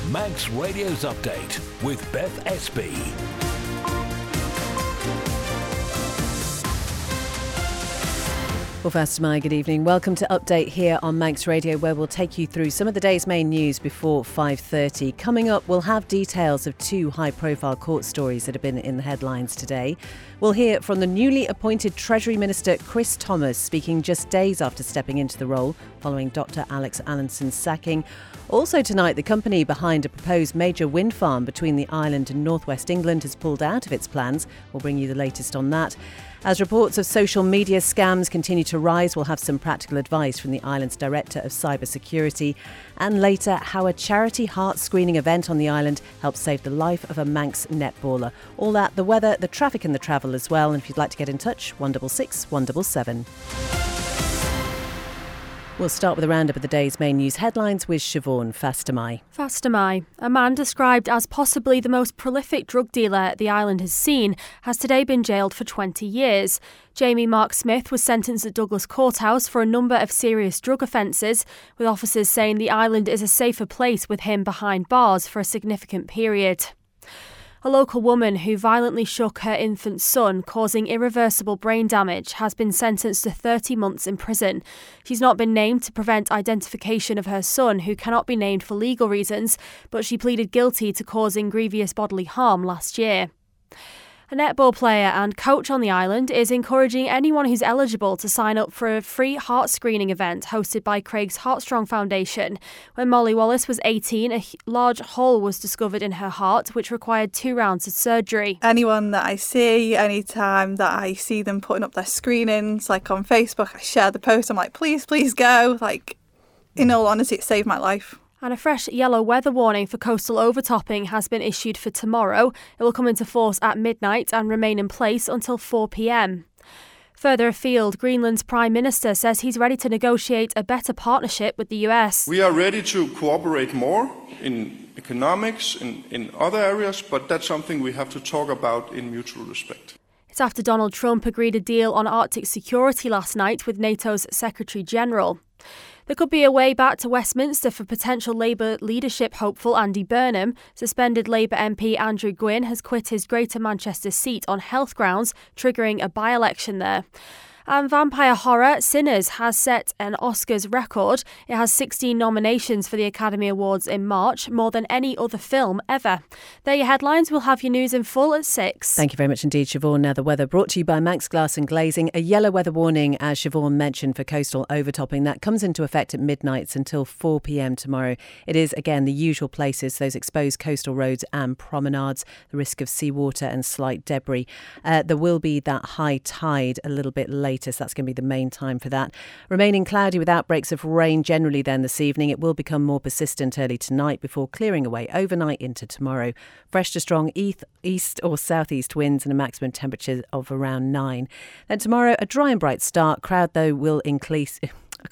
Manx Radio's Update with Beth Espy. Well, first, good evening. Welcome to Update here on Manx Radio, where we'll take you through some of the day's main news before 5:30. Coming up, we'll have details of two high-profile court stories that have been in the headlines today. We'll hear from the newly appointed Treasury Minister Chris Thomas, speaking just days after stepping into the role following Dr Alex Allenson's sacking. Also tonight, the company behind a proposed major wind farm between the island and northwest England has pulled out of its plans. We'll bring you the latest on that. As reports of social media scams continue to rise, we'll have some practical advice from the island's Director of Cybersecurity. And later, how a charity heart screening event on the island helped save the life of a Manx netballer. All that, the weather, the traffic and the travel as well. And if you'd like to get in touch, 166 177. We'll start with a roundup of the day's main news headlines with Siobhan Fastamai. Fastamai, a man described as possibly the most prolific drug dealer the island has seen, has today been jailed for 20 years. Jamie Mark Smith was sentenced at Douglas Courthouse for a number of serious drug offences, with officers saying the island is a safer place with him behind bars for a significant period. A local woman who violently shook her infant son, causing irreversible brain damage, has been sentenced to 30 months in prison. She's not been named to prevent identification of her son, who cannot be named for legal reasons, but she pleaded guilty to causing grievous bodily harm last year. A netball player and coach on the island is encouraging anyone who's eligible to sign up for a free heart screening event hosted by Craig's Heartstrong Foundation. When Molly Wallace was 18, a large hole was discovered in her heart, which required 2 rounds of surgery. Anyone that I see, anytime that I see them putting up their screenings, like on Facebook, I share the post. I'm like, please go. Like, in all honesty, it saved my life. And a fresh yellow weather warning for coastal overtopping has been issued for tomorrow. It will come into force at midnight and remain in place until 4 p.m. Further afield, Greenland's Prime Minister says he's ready to negotiate a better partnership with the US. We are ready to cooperate more in economics, in other areas, but that's something we have to talk about in mutual respect. It's after Donald Trump agreed a deal on Arctic security last night with NATO's Secretary General. There could be a way back to Westminster for potential Labour leadership hopeful Andy Burnham. Suspended Labour MP Andrew Gwynn has quit his Greater Manchester seat on health grounds, triggering a by-election there. And vampire horror Sinners has set an Oscars record. It has 16 nominations for the Academy Awards in March, more than any other film ever. There are your headlines. We'll have your news in full at 6. Thank you very much indeed, Siobhan. Now the weather brought to you by Manx Glass and Glazing. A yellow weather warning, as Siobhan mentioned, for coastal overtopping. That comes into effect at midnight until 4 p.m. tomorrow. It is, again, the usual places, those exposed coastal roads and promenades, the risk of seawater and slight debris. There will be that high tide a little bit later. So that's going to be the main time for that. Remaining cloudy with outbreaks of rain generally then this evening. It will become more persistent early tonight before clearing away overnight into tomorrow. Fresh to strong east or southeast winds and a maximum temperature of around 9. Then tomorrow, a dry and bright start. Cloud, though, will increase.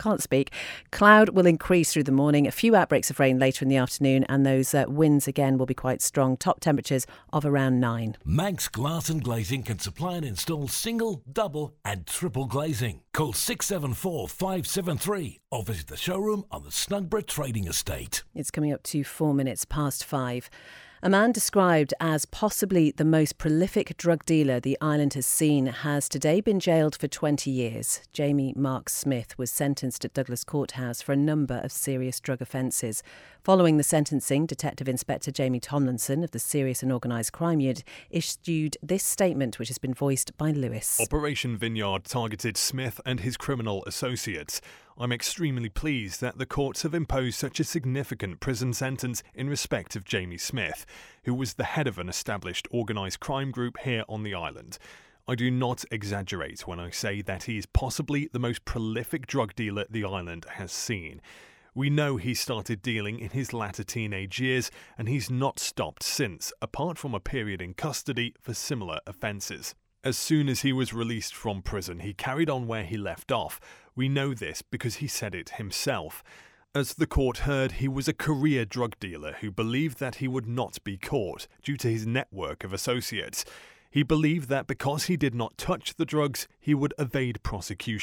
Cloud will increase through the morning. A few outbreaks of rain later in the afternoon, and those winds again will be quite strong. Top temperatures of around 9. Manx Glass and Glazing can supply and install single, double and triple glazing. Call 674 573 or visit the showroom on the Snugborough Trading Estate. It's coming up to 4 minutes past 5. A man described as possibly the most prolific drug dealer the island has seen has today been jailed for 20 years. Jamie Mark Smith was sentenced at Douglas Courthouse for a number of serious drug offences. Following the sentencing, Detective Inspector Jamie Tomlinson of the Serious and Organised Crime Unit issued this statement, which has been voiced by Lewis. Operation Vineyard targeted Smith and his criminal associates. I'm extremely pleased that the courts have imposed such a significant prison sentence in respect of Jamie Smith, who was the head of an established organised crime group here on the island. I do not exaggerate when I say that he is possibly the most prolific drug dealer the island has seen. We know he started dealing in his latter teenage years, and he's not stopped since, apart from a period in custody for similar offences. As soon as he was released from prison, he carried on where he left off. We know this because he said it himself. As the court heard, he was a career drug dealer who believed that he would not be caught due to his network of associates. He believed that because he did not touch the drugs, he would evade prosecution.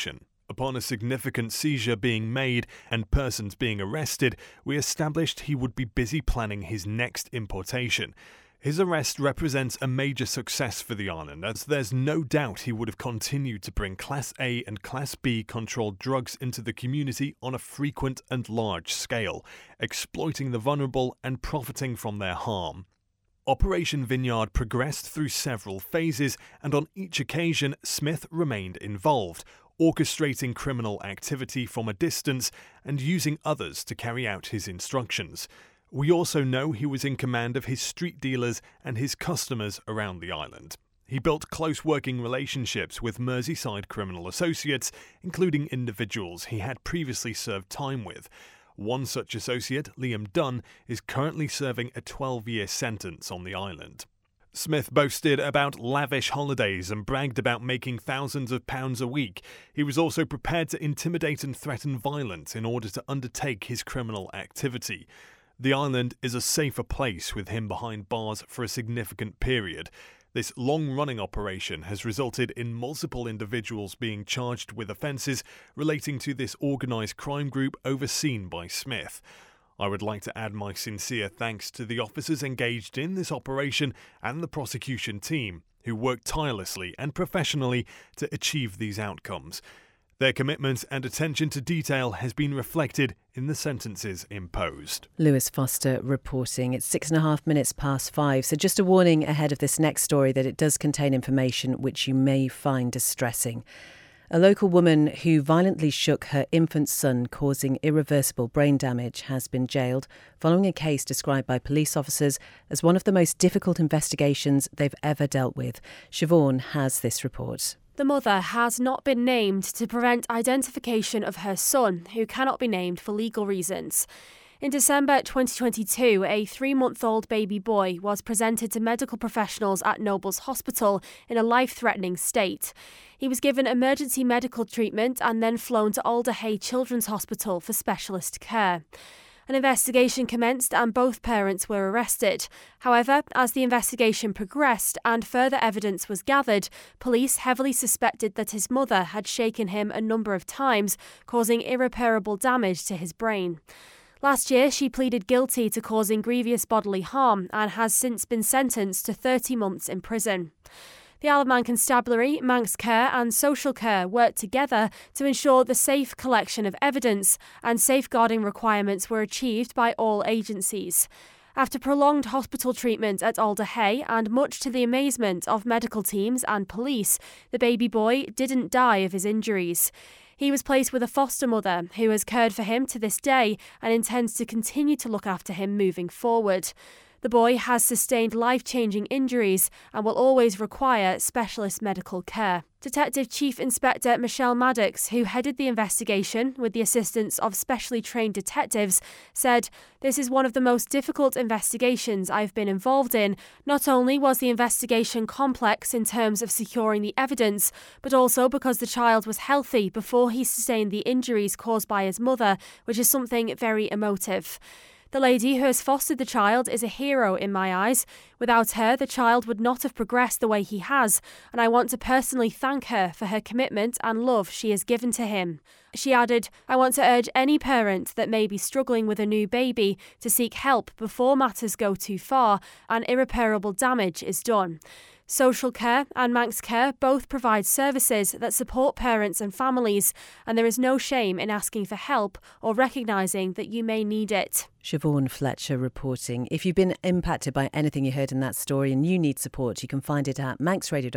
Upon a significant seizure being made and persons being arrested, we established he would be busy planning his next importation. His arrest represents a major success for the island, as there's no doubt he would have continued to bring Class A and Class B controlled drugs into the community on a frequent and large scale, exploiting the vulnerable and profiting from their harm. Operation Vineyard progressed through several phases, and on each occasion Smith remained involved, orchestrating criminal activity from a distance and using others to carry out his instructions. We also know he was in command of his street dealers and his customers around the island. He built close working relationships with Merseyside criminal associates, including individuals he had previously served time with. One such associate, Liam Dunn, is currently serving a 12-year sentence on the island. Smith boasted about lavish holidays and bragged about making thousands of pounds a week. He was also prepared to intimidate and threaten violence in order to undertake his criminal activity. The island is a safer place with him behind bars for a significant period. This long-running operation has resulted in multiple individuals being charged with offences relating to this organised crime group overseen by Smith. I would like to add my sincere thanks to the officers engaged in this operation and the prosecution team, who worked tirelessly and professionally to achieve these outcomes. Their commitment and attention to detail has been reflected in the sentences imposed. Lewis Foster reporting. It's 6.5 past 5. So just a warning ahead of this next story that it does contain information which you may find distressing. A local woman who violently shook her infant son, causing irreversible brain damage, has been jailed following a case described by police officers as one of the most difficult investigations they've ever dealt with. Siobhan has this report. The mother has not been named to prevent identification of her son, who cannot be named for legal reasons. In December 2022, a 3-month-old baby boy was presented to medical professionals at Nobles Hospital in a life-threatening state. He was given emergency medical treatment and then flown to Alder Hey Children's Hospital for specialist care. An investigation commenced and both parents were arrested. However, as the investigation progressed and further evidence was gathered, police heavily suspected that his mother had shaken him a number of times, causing irreparable damage to his brain. Last year, she pleaded guilty to causing grievous bodily harm and has since been sentenced to 30 months in prison. The Isle of Man Constabulary, Manx Care and Social Care worked together to ensure the safe collection of evidence and safeguarding requirements were achieved by all agencies. After prolonged hospital treatment at Alder Hey and much to the amazement of medical teams and police, the baby boy didn't die of his injuries. He was placed with a foster mother who has cared for him to this day and intends to continue to look after him moving forward. The boy has sustained life-changing injuries and will always require specialist medical care. Detective Chief Inspector Michelle Maddox, who headed the investigation with the assistance of specially trained detectives, said, "This is one of the most difficult investigations I've been involved in. Not only was the investigation complex in terms of securing the evidence, but also because the child was healthy before he sustained the injuries caused by his mother, which is something very emotive. The lady who has fostered the child is a hero in my eyes. Without her, the child would not have progressed the way he has, and I want to personally thank her for her commitment and love she has given to him." She added, "I want to urge any parent that may be struggling with a new baby to seek help before matters go too far and irreparable damage is done." Social Care and Manx Care both provide services that support parents and families, and there is no shame in asking for help or recognising that you may need it. Siobhan Fletcher reporting. If you've been impacted by anything you heard in that story and you need support, you can find it at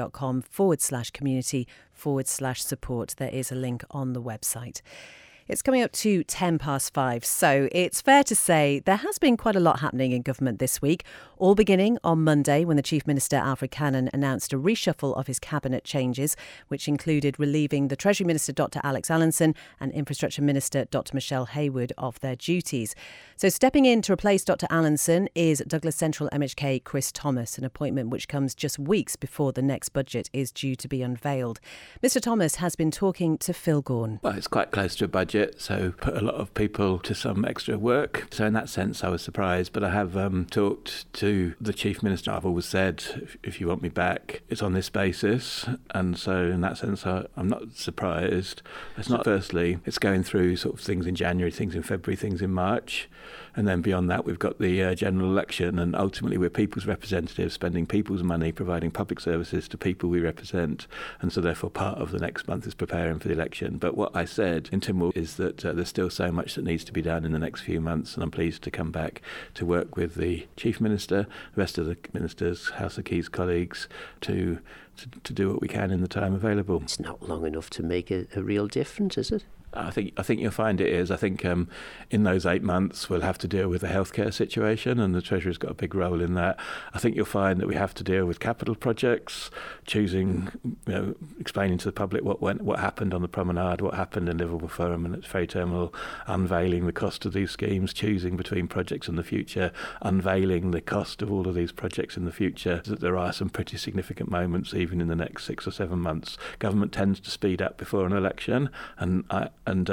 manxradio.com/community/support. There is a link on the website. It's coming up to 5:10, so it's fair to say there has been quite a lot happening in government this week, all beginning on Monday when the Chief Minister Alfred Cannon announced a reshuffle of his cabinet changes, which included relieving the Treasury Minister Dr Alex Allinson and Infrastructure Minister Dr Michelle Haywood of their duties. So stepping in to replace Dr Allinson is Douglas Central MHK Chris Thomas, an appointment which comes just weeks before the next budget is due to be unveiled. Mr Thomas has been talking to Phil Gaughan. Well, it's quite close to a budget. budget, so put a lot of people to some extra work. So in that sense, I was surprised. But I have talked to the Chief Minister. I've always said, if you want me back, it's on this basis. And so in that sense, I'm not surprised. It's not, firstly, it's going through sort of things in January, things in February, things in March. And then beyond that, we've got the general election. And ultimately, we're people's representatives, spending people's money, providing public services to people we represent. And so therefore, part of the next month is preparing for the election. But what I said in Tynwald is that there's still so much that needs to be done in the next few months. And I'm pleased to come back to work with the Chief Minister, the rest of the ministers, House of Keys colleagues, to do what we can in the time available. It's not long enough to make a real difference, is it? I think you'll find it is. I think in those 8 months we'll have to deal with the healthcare situation, and the Treasury's got a big role in that. I think you'll find that we have to deal with capital projects, choosing, explaining to the public what happened on the Promenade, what happened in Liverpool Forum and its ferry terminal, unveiling the cost of these schemes, choosing between projects in the future, unveiling the cost of all of these projects in the future. That there are some pretty significant moments even in the next 6 or 7 months. Government tends to speed up before an election, and I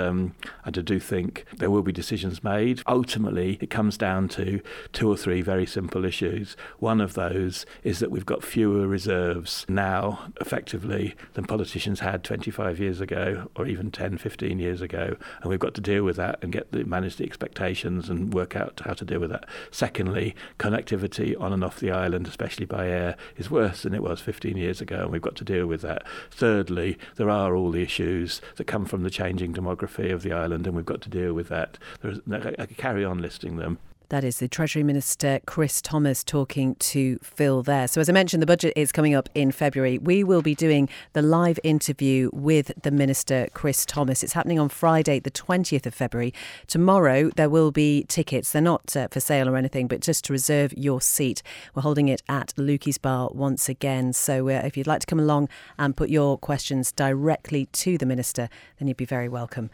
do think there will be decisions made. Ultimately, it comes down to 2 or 3 very simple issues. One of those is that we've got fewer reserves now, effectively, than politicians had 25 years ago, or even 10, 15 years ago. And we've got to deal with that and manage the expectations and work out how to deal with that. Secondly, connectivity on and off the island, especially by air, is worse than it was 15 years ago, and we've got to deal with that. Thirdly, there are all the issues that come from the changing demography of the island, and we've got to deal with that. I could carry on listing them. That is the Treasury Minister Chris Thomas talking to Phil there. So as I mentioned, the budget is coming up in February. We will be doing the live interview with the Minister Chris Thomas. It's happening on Friday, the 20th of February. Tomorrow there will be tickets. They're not for sale or anything, but just to reserve your seat. We're holding it at Lukey's Bar once again. So if you'd like to come along and put your questions directly to the Minister, then you'd be very welcome.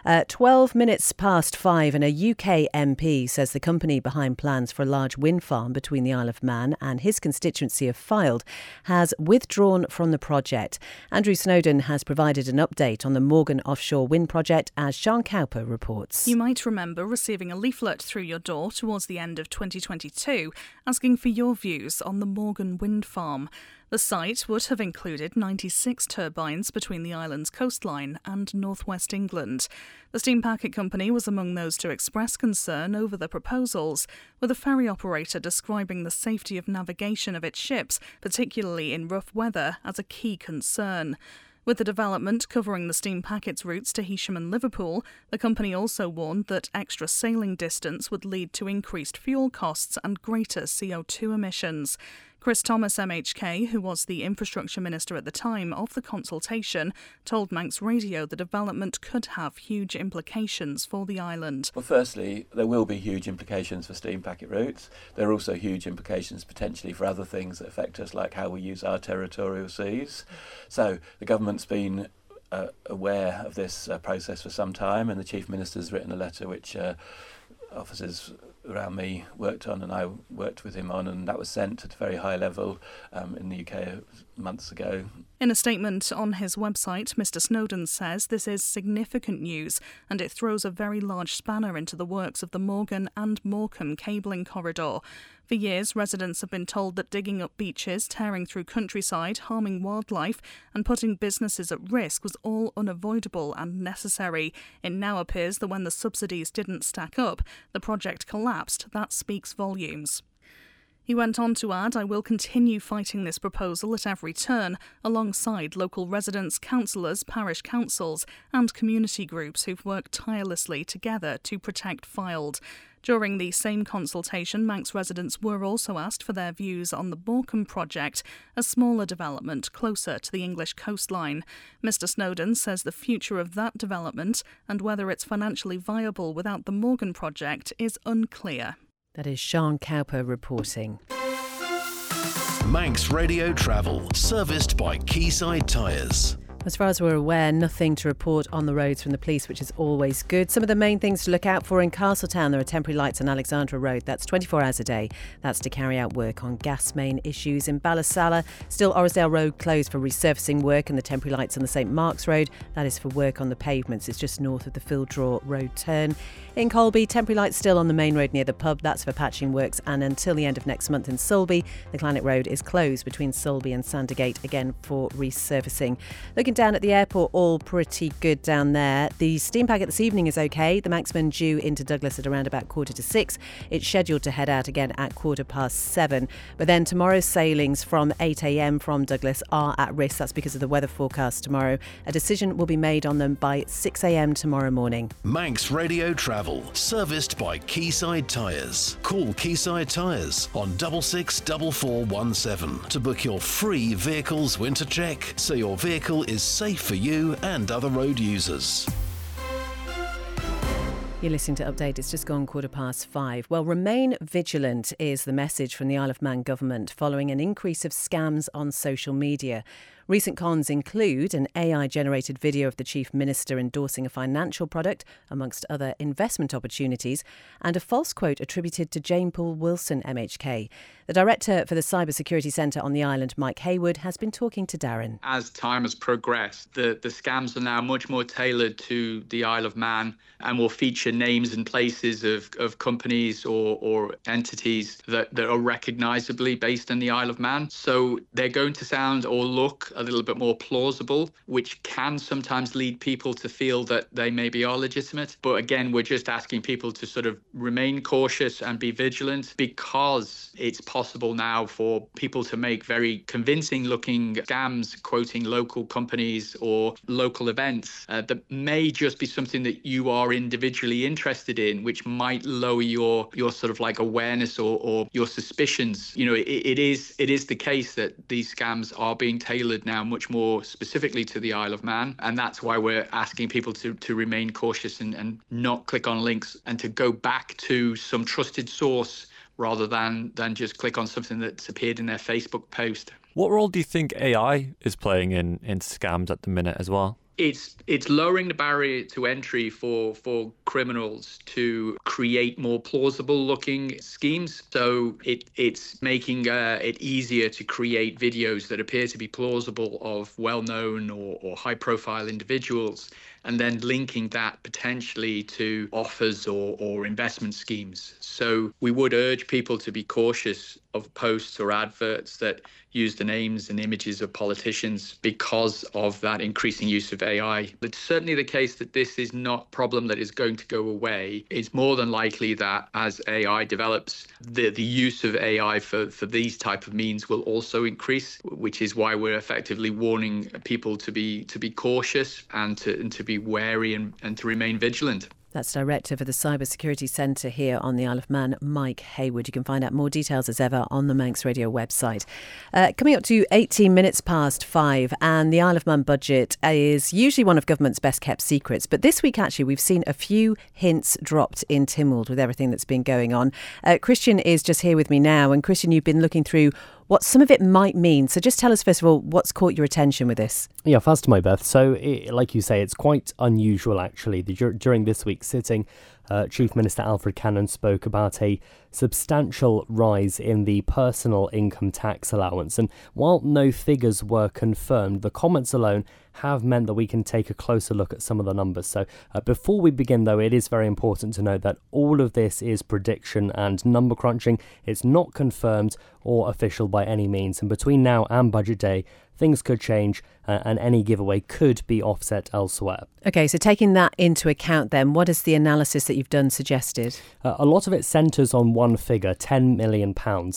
12 minutes past 5 and a UK MP says the company behind plans for a large wind farm between the Isle of Man and his constituency of Fylde has withdrawn from the project. Andrew Snowden has provided an update on the Morgan offshore wind project, as Sean Cowper reports. You might remember receiving a leaflet through your door towards the end of 2022 asking for your views on the Morgan wind farm. The site would have included 96 turbines between the island's coastline and northwest England. The steam packet company was among those to express concern over the proposals, with a ferry operator describing the safety of navigation of its ships, particularly in rough weather, as a key concern. With the development covering the steam packet's routes to Heysham and Liverpool, the company also warned that extra sailing distance would lead to increased fuel costs and greater CO2 emissions. Chris Thomas MHK, who was the infrastructure minister at the time of the consultation, told Manx Radio the development could have huge implications for the island. Well, firstly, there will be huge implications for steam packet routes. There are also huge implications potentially for other things that affect us, like how we use our territorial seas. So the government's been aware of this process for some time, and the Chief Minister's written a letter which officers around me worked on, and I worked with him on, and that was sent at a very high level in the UK months ago. In a statement on his website, Mr Snowden says this is significant news, and it throws a very large spanner into the works of the Morgan and Morecambe cabling corridor. For years, residents have been told that digging up beaches, tearing through countryside, harming wildlife and putting businesses at risk was all unavoidable and necessary. It now appears that when the subsidies didn't stack up, the project collapsed. That speaks volumes. He went on to add, "I will continue fighting this proposal at every turn, alongside local residents, councillors, parish councils and community groups who've worked tirelessly together to protect Fylde." During the same consultation, Manx residents were also asked for their views on the Morecambe project, a smaller development closer to the English coastline. Mr Snowden says the future of that development and whether it's financially viable without the Morgan project is unclear. That is Sean Cowper reporting. Manx Radio Travel, serviced by Quayside Tyres. As far as we're aware, nothing to report on the roads from the police, which is always good. Some of the main things to look out for in Castletown: there are temporary lights on Alexandra Road. That's 24 hours a day. That's to carry out work on gas main issues. In Ballasalla, still Orrisdale Road closed for resurfacing work, and the temporary lights on the St Mark's Road, that is for work on the pavements. It's just north of the Filldraw Road turn. In Colby, temporary lights still on the main road near the pub. That's for patching works. And until the end of next month in Sulby, the Clanet Road is closed between Sulby and Sandergate, again for resurfacing. Looking down at the airport, all pretty good down there. The steam packet this evening is okay. The Manxman due into Douglas at around about 5:45. It's scheduled to head out again at 7:15. But then tomorrow's sailings from 8 a.m. from Douglas are at risk. That's because of the weather forecast tomorrow. A decision will be made on them by 6 a.m. tomorrow morning. Manx Radio Travel, serviced by Quayside Tyres. Call Quayside Tyres on 664417 to book your free vehicles winter check, so your vehicle is safe for you and other road users. You're listening to Update. It's just gone 5:15. Well, remain vigilant is the message from the Isle of Man government following an increase of scams on social media. Recent cons include an AI-generated video of the Chief Minister endorsing a financial product, amongst other investment opportunities, and a false quote attributed to Jane Poole Wilson MHK. The Director for the Cyber Security Centre on the island, Mike Haywood, has been talking to Darren. As time has progressed, the scams are now much more tailored to the Isle of Man and will feature names and places of companies or entities that are recognisably based in the Isle of Man. So they're going to sound or look a little bit more plausible, which can sometimes lead people to feel that they maybe are legitimate. But again, we're just asking people to sort of remain cautious and be vigilant, because it's possible now for people to make very convincing looking scams quoting local companies or local events that may just be something that you are individually interested in, which might lower your sort of like awareness or your suspicions. You know, it is the case that these scams are being tailored now much more specifically to the Isle of Man, and that's why we're asking people to remain cautious and not click on links, and to go back to some trusted source rather than just click on something that's appeared in their Facebook post. What role do you think AI is playing in scams at the minute as well? It's lowering the barrier to entry for criminals to create more plausible looking schemes. So it's making it easier to create videos that appear to be plausible of well-known or high-profile individuals, and then linking that potentially to offers or investment schemes. So we would urge people to be cautious of posts or adverts that use the names and images of politicians because of that increasing use of AI. It's certainly the case that this is not a problem that is going to go away. It's more than likely that as AI develops, the use of AI for these type of means will also increase, which is why we're effectively warning people to be cautious and to be wary and to remain vigilant. That's Director for the Cyber Security Centre here on the Isle of Man, Mike Haywood. You can find out more details as ever on the Manx Radio website. Coming up to 18 minutes past 5, and the Isle of Man budget is usually one of government's best kept secrets. But this week, actually, we've seen a few hints dropped in Tynwald with everything that's been going on. Christian is just here with me now. And Christian, you've been looking through what some of it might mean. So just tell us, first of all, what's caught your attention with this? Yeah, fast to my Beth. So, like you say, it's quite unusual, actually. During this week's sitting, Chief Minister Alfred Cannon spoke about a substantial rise in the personal income tax allowance. And while no figures were confirmed, the comments alone have meant that we can take a closer look at some of the numbers. So before we begin, though, it is very important to note that all of this is prediction and number crunching. It's not confirmed or official by any means. And between now and budget day, things could change and any giveaway could be offset elsewhere. OK, so taking that into account then, what is the analysis that you've done suggested? A lot of it centres on one figure, £10 million.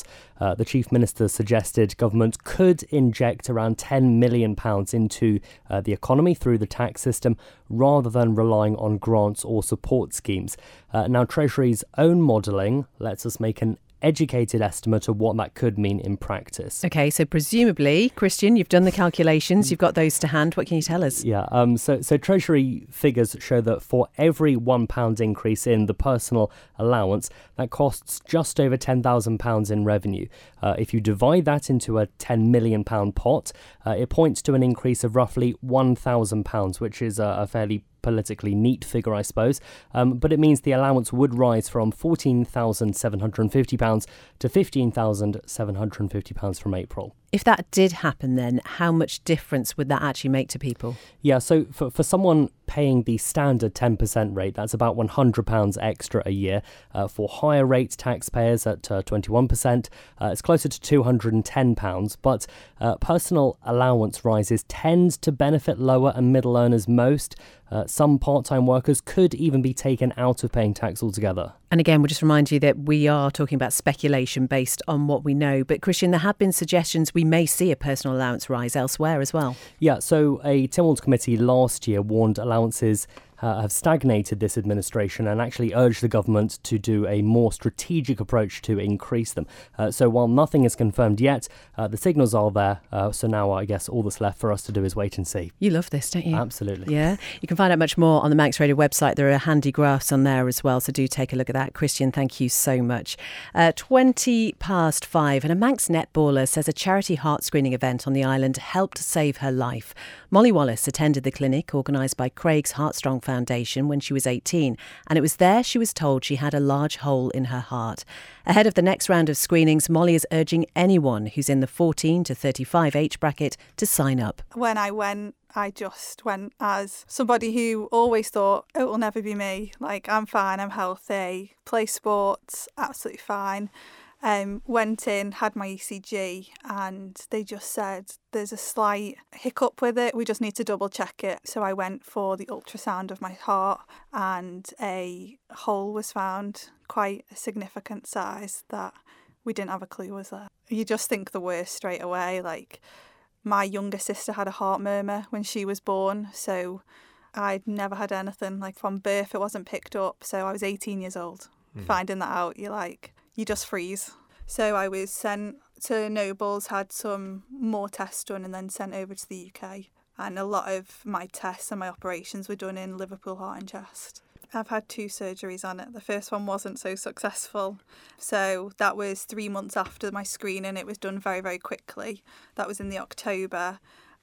The Chief Minister suggested government could inject around £10 million into the economy through the tax system rather than relying on grants or support schemes. Now, Treasury's own modelling lets us make an educated estimate of what that could mean in practice. OK, so presumably, Christian, you've done the calculations, you've got those to hand. What can you tell us? Yeah, so Treasury figures show that for every £1 increase in the personal allowance, that costs just over £10,000 in revenue. If you divide that into a £10 million pot, it points to an increase of roughly £1,000, which is a fairly politically neat figure, I suppose, but it means the allowance would rise from £14,750 to £15,750 from April. If that did happen then, how much difference would that actually make to people? Yeah, so for someone paying the standard 10% rate, that's about £100 extra a year. For higher rate taxpayers at 21%, it's closer to £210. But personal allowance rises tend to benefit lower and middle earners most. Some part-time workers could even be taken out of paying tax altogether. And again, we'll just remind you that we are talking about speculation based on what we know. But Christian, there have been suggestions we may see a personal allowance rise elsewhere as well. Yeah, so a Tynwald committee last year warned allowances have stagnated this administration and actually urged the government to do a more strategic approach to increase them. So while nothing is confirmed yet, the signals are there. So now I guess all that's left for us to do is wait and see. You love this, don't you? Absolutely. Yeah. You can find out much more on the Manx Radio website. There are handy graphs on there as well. So do take a look at that. Christian, thank you so much. 5:20, and a Manx netballer says a charity heart screening event on the island helped save her life. Molly Wallace attended the clinic organised by Craig's Heartstrong Foundation when she was 18, and it was there she was told she had a large hole in her heart. Ahead of the next round of screenings, Molly is urging anyone who's in the 14 to 35 age bracket to sign up. When I went, I just went as somebody who always thought, oh, it will never be me. Like, I'm fine, I'm healthy, play sports, absolutely fine. Went in, had my ECG, and they just said there's a slight hiccup with it. We just need to double check it. So I went for the ultrasound of my heart, and a hole was found, quite a significant size that we didn't have a clue was there. You just think the worst straight away. Like, my younger sister had a heart murmur when she was born, so I'd never had anything. Like, from birth, it wasn't picked up. So I was 18 years old. Finding that out, you just freeze. So I was sent to Nobles, had some more tests done, and then sent over to the UK. And a lot of my tests and my operations were done in Liverpool Heart and Chest. I've had 2 surgeries on it. The first one wasn't so successful. So that was 3 months after my screening. It was done very, very quickly. That was in the October.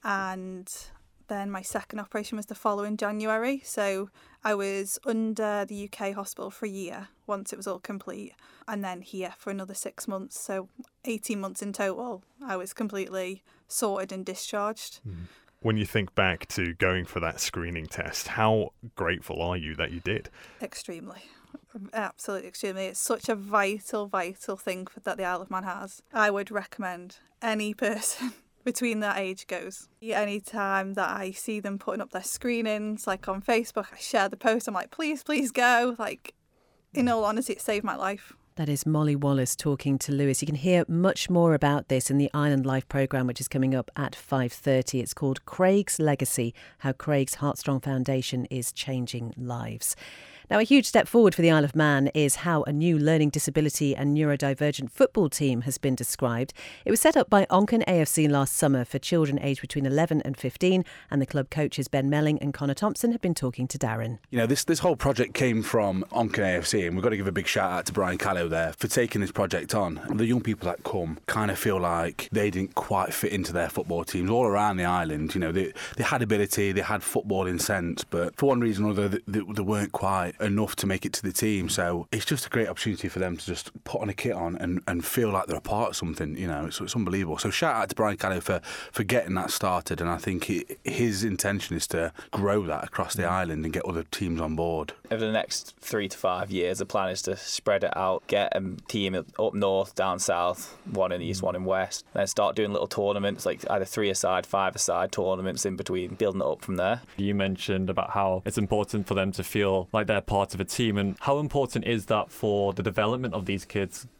And then my second operation was the following January. So I was under the UK hospital for a year once it was all complete, and then here for another 6 months. So 18 months in total, I was completely sorted and discharged. When you think back to going for that screening test, how grateful are you that you did? Extremely. Absolutely extremely. It's such a vital thing that the Isle of Man has. I would recommend any person between that age goes. Any time that I see them putting up their screenings, like on Facebook, I share the post. I'm like, please go. Like, in all honesty, it saved my life. That is Molly Wallace talking to Lewis. You can hear much more about this in the Island Life programme, which is coming up at 5:30. It's called Craig's Legacy, How Craig's Heartstrong Foundation is Changing Lives. Now, a huge step forward for the Isle of Man is how a new learning disability and neurodivergent football team has been described. It was set up by Onken AFC last summer for children aged between 11 and 15, and the club coaches Ben Melling and Connor Thompson have been talking to Darren. You know, this whole project came from Onken AFC, and we've got to give a big shout out to Brian Callow there for taking this project on. The young people that come kind of feel like they didn't quite fit into their football teams all around the island. You know, they had ability, they had footballing sense, but for one reason or other, they weren't quite enough to make it to the team. So it's just a great opportunity for them to just put on a kit on and feel like they're a part of something. You know, it's unbelievable. So shout out to Brian Callow for getting that started, and I think his intention is to grow that across the island and get other teams on board. Over the next 3 to 5 years, the plan is to spread it out, get a team up north, down south, one in east, one in west, then start doing little tournaments, like either 3-a-side, 5-a-side tournaments in between, building it up from there. You mentioned about how it's important for them to feel like they're part of a team, and how important is that for the development of these kids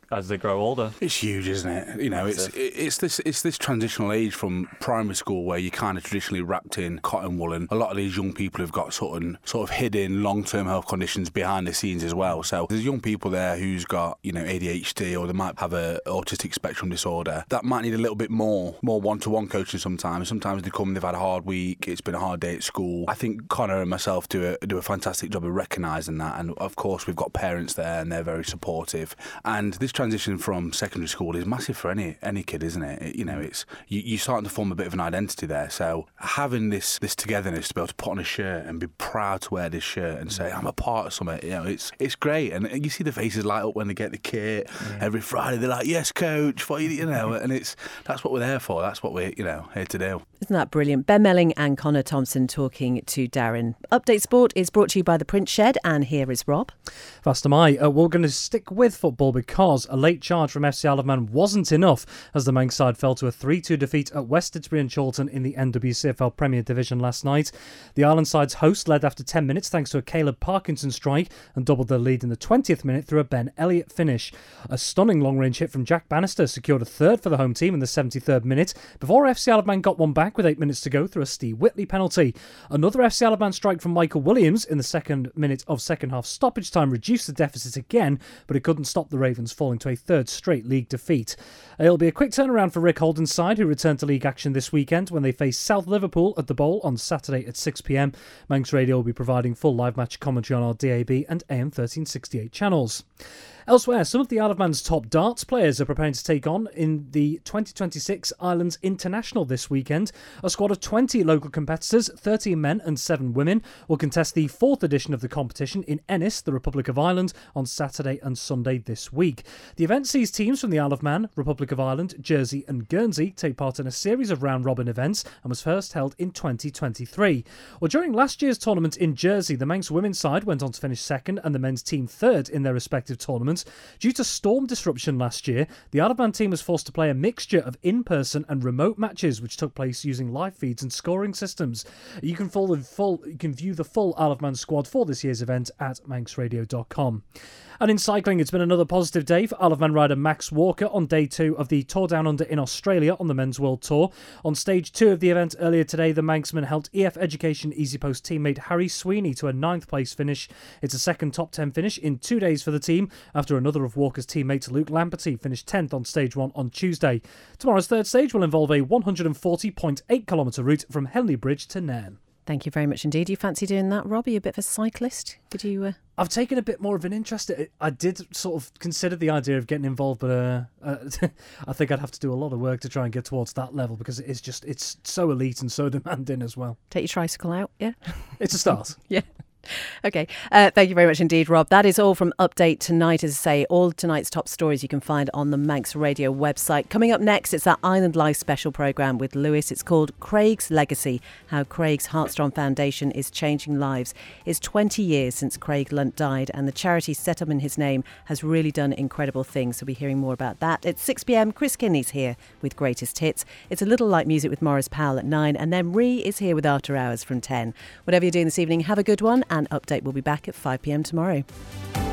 as they grow older. It's huge, isn't it? You know, it's this transitional age from primary school where you kind of traditionally wrapped in cotton wool, and a lot of these young people have got sort of hidden long-term health conditions behind the scenes as well. So there's young people there who's got, you know, ADHD, or they might have a autistic spectrum disorder that might need a little bit more one-to-one coaching sometimes. Sometimes they come, they've had a hard week, it's been a hard day at school. I think Connor and myself do a fantastic job of recognising that, and of course we've got parents there and they're very supportive. And this transition from secondary school is massive for any kid, isn't it? You know, it's you're starting to form a bit of an identity there. So having this togetherness to be able to put on a shirt and be proud to wear this shirt and say I'm a part of something, you know, it's great. And you see the faces light up when they get the kit. Every Friday they're like, yes, coach, you know, and that's what we're there for. That's what we're, you know, here to do. Isn't that brilliant? Ben Melling and Connor Thompson talking to Darren. Update Sport is brought to you by the Print Shed, and here is Rob. Fast am I. We're going to stick with football because a late charge from FC Isle of Man wasn't enough as the Manx side fell to a 3-2 defeat at West Didsbury and Chorlton in the NWCFL Premier Division last night. The Island side's host led after 10 minutes thanks to a Caleb Parkinson strike and doubled their lead in the 20th minute through a Ben Elliott finish. A stunning long-range hit from Jack Bannister secured a third for the home team in the 73rd minute before FC Isle of Man got one back with 8 minutes to go through a Steve Whitley penalty. Another FC Isle of Man strike from Michael Williams in the second minute of second half stoppage time reduced the deficit again, but it couldn't stop the Ravens falling to a third straight league defeat. It'll be a quick turnaround for Rick Holden's side, who return to league action this weekend when they face South Liverpool at the Bowl on Saturday at 6 p.m. Manx Radio will be providing full live match commentary on our DAB and AM 1368 channels. Elsewhere, some of the Isle of Man's top darts players are preparing to take on in the 2026 Islands International this weekend. A squad of 20 local competitors, 13 men and 7 women, will contest the 4th edition of the competition in Ennis, the Republic of Ireland, on Saturday and Sunday this week. The event sees teams from the Isle of Man, Republic of Ireland, Jersey and Guernsey take part in a series of round-robin events and was first held in 2023. Well, during last year's tournament in Jersey, the Manx women's side went on to finish second and the men's team third in their respective tournaments. Due to storm disruption last year, the Isle of Man team was forced to play a mixture of in-person and remote matches, which took place using live feeds and scoring systems. You can view the full Isle of Man squad for this year's event at manxradio.com. And in cycling, it's been another positive day for Isle of Man rider Max Walker on day 2 of the Tour Down Under in Australia on the Men's World Tour. On stage 2 of the event earlier today, the Manxman helped EF Education Easy Post teammate Harry Sweeney to a 9th place finish. It's a second top 10 finish in 2 days for the team after another of Walker's teammates, Luke Lamperty, finished 10th on stage 1 on Tuesday. Tomorrow's third stage will involve a 140.8 kilometre route from Henley Bridge to Nairn. Thank you very much indeed. You fancy doing that, Rob? Are you a bit of a cyclist? Could you... I've taken a bit more of an interest. I did sort of consider the idea of getting involved, but I think I'd have to do a lot of work to try and get towards that level because it's so elite and so demanding as well. Take your tricycle out, yeah? It's a start. Yeah. Okay, thank you very much indeed, Rob. That is all from Update tonight. As I say, all tonight's top stories you can find on the Manx Radio website. Coming up next, it's that Island Life special programme with Lewis. It's called Craig's Legacy, how Craig's Heartstrong Foundation is changing lives. It's 20 years since Craig Lunt died, and the charity set up in his name has really done incredible things. So we'll be hearing more about that. At 6 p.m, Chris Kinney's here with Greatest Hits. It's a little light music with Morris Powell at 9, and then Ree is here with After Hours from 10. Whatever you're doing this evening, have a good one, and Update will be back at 5 p.m. tomorrow.